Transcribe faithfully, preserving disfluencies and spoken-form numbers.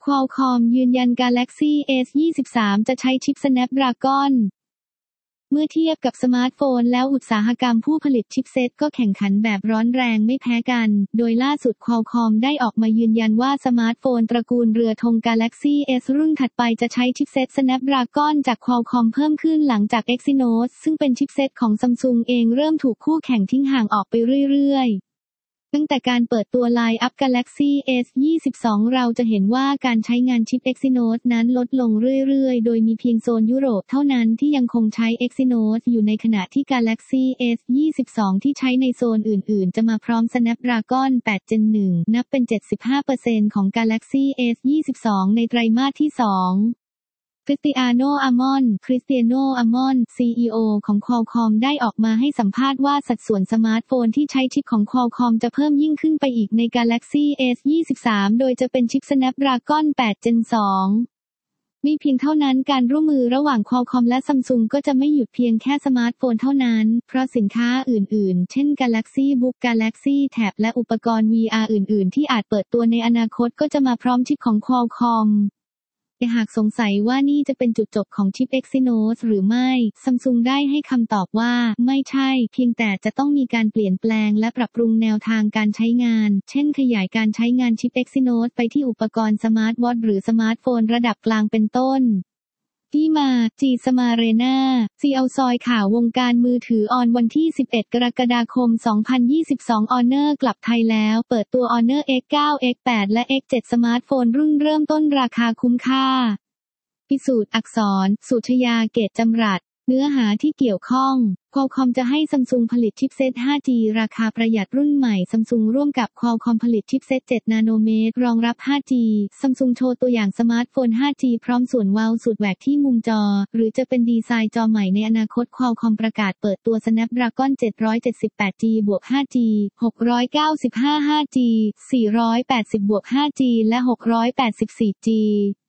Qualcomm ยืนยัน Galaxy เอส ยี่สิบสาม จะใช้ชิป Snapdragon เมื่อเทียบกับสมาร์ทโฟนแล้วอุตสาหกรรมผู้ผลิตชิปเซ็ตก็แข่งขันแบบร้อนแรงไม่แพ้กัน โดยล่าสุด Qualcomm ได้ออกมายืนยันว่าสมาร์ทโฟนตระกูลเรือธง Galaxy S รุ่นถัดไปจะใช้ชิปเซ็ต Snapdragon จาก Qualcomm เพิ่มขึ้นหลังจาก Exynos ซึ่งเป็นชิปเซ็ตของ Samsung เองเริ่มถูกคู่แข่งทิ้งห่างออกไปเรื่อยๆตั้งแต่การเปิดตัวไลน์อัพ Galaxy เอส ยี่สิบสอง เราจะเห็นว่าการใช้งานชิป Exynos นั้นลดลงเรื่อยๆโดยมีเพียงโซนยุโรปเท่านั้นที่ยังคงใช้ Exynos อยู่ในขณะที่ Galaxy เอส ยี่สิบสอง ที่ใช้ในโซนอื่นๆจะมาพร้อม Snapdragon แปด Gen หนึ่ง นับเป็น เจ็ดสิบห้าเปอร์เซ็นต์ ของ Galaxy เอส ยี่สิบสอง ในไตรมาสที่ สองCristiano Amon Cristiano Amon ซี อี โอ ของ Qualcomm ได้ออกมาให้สัมภาษณ์ว่าสัดส่วนสมาร์ทโฟนที่ใช้ชิปของ Qualcomm จะเพิ่มยิ่งขึ้นไปอีกใน Galaxy เอส ยี่สิบสาม โดยจะเป็นชิป Snapdragon แปด Gen สอง มีเพียงเท่านั้นการร่วมมือระหว่าง Qualcomm และ Samsung ก็จะไม่หยุดเพียงแค่สมาร์ทโฟนเท่านั้นเพราะสินค้าอื่นๆเช่น Galaxy Book Galaxy Tab และอุปกรณ์ วี อาร์ อื่นๆที่อาจเปิดตัวในอนาคตก็จะมาพร้อมชิปของ Qualcommแต่หากสงสัยว่านี่จะเป็นจุดจบของชิป Exynos หรือไม่ Samsung ได้ให้คำตอบว่าไม่ใช่เพียงแต่จะต้องมีการเปลี่ยนแปลงและปรับปรุงแนวทางการใช้งานเช่นขยายการใช้งานชิป Exynos ไปที่อุปกรณ์สมาร์ทวอทช์หรือสมาร์ทโฟนระดับกลางเป็นต้นที่มาจีสมาเรนาซีเอาซอยข่าววงการมือถือออนวันที่สิบเอ็ดกรกฎาคมสองพันยี่สิบสอง Honor กลับไทยแล้วเปิดตัว Honor เอ็กซ์ เก้า เอ็กซ์ แปด และ เอ็กซ์ เจ็ด สมาร์ทโฟนรุ่นเริ่มต้นราคาคุ้มค่าพิสูจน์อักษรสุชยาเกตจำรัดเนื้อหาที่เกี่ยวข้อง Qualcomm จะให้ Samsung ผลิตชิปเซ็ต ห้าจี ราคาประหยัดรุ่นใหม่ Samsung ร่วมกับ Qualcomm ผลิตชิปเซ็ต เจ็ด นาโนเมตรรองรับ ห้าจี Samsung โชว์ตัวอย่างสมาร์ทโฟน ห้าจี พร้อมส่วนเว้าสุดแหวกที่มุมจอหรือจะเป็นดีไซน์จอใหม่ในอนาคต Qualcomm ประกาศเปิดตัว Snapdragon เจ็ดร้อยเจ็ดสิบแปดจี บวก ห้าจี หกร้อยเก้าสิบห้า ห้าจี สี่ร้อยแปดสิบ บวก ห้าจี และ หกร้อยแปดสิบสี่จี